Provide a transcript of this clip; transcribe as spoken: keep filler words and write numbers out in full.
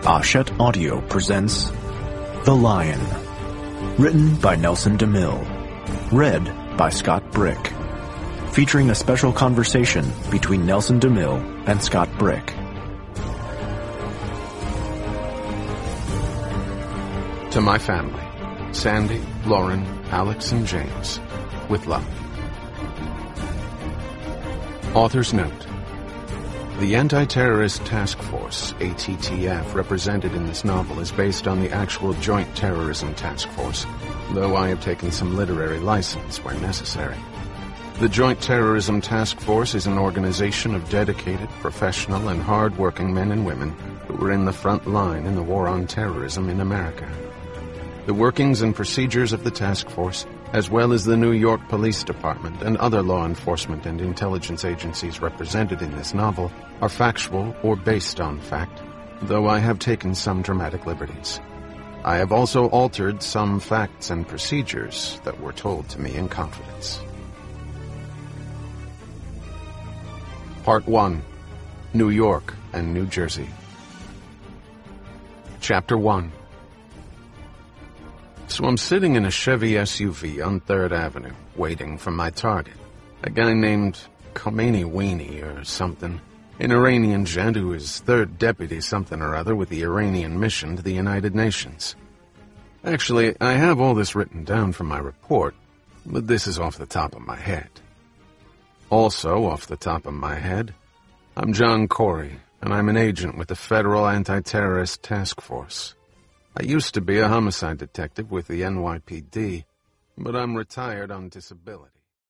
Hachette Audio presents The Lion. Written by Nelson DeMille. Read by Scott Brick. Featuring a special conversation between Nelson DeMille and Scott Brick. To my family, Sandy, Lauren, Alex, and James, with love. Author's note. The Anti-Terrorist Task Force, A T T F, represented in this novel is based on the actual Joint Terrorism Task Force, though I have taken some literary license where necessary. The Joint Terrorism Task Force is an organization of dedicated, professional, and hard-working men and women who were in the front line in the war on terrorism in America. The workings and procedures of the task force, as well as the New York Police Department and other law enforcement and intelligence agencies represented in this novel, are factual or based on fact, though I have taken some dramatic liberties. I have also altered some facts and procedures that were told to me in confidence. Part one. New York and New Jersey. Chapter one. So I'm sitting in a Chevy S U V on third Avenue, waiting for my target, a guy named Khomeini Weenie or something, an Iranian gent who is third deputy something or other with the Iranian mission to the United Nations. Actually, I have all this written down from my report, but this is off the top of my head. Also off the top of my head, I'm John Corey, and I'm an agent with the Federal Anti-Terrorist Task Force. I used to be a homicide detective with the N Y P D, but I'm retired on disability.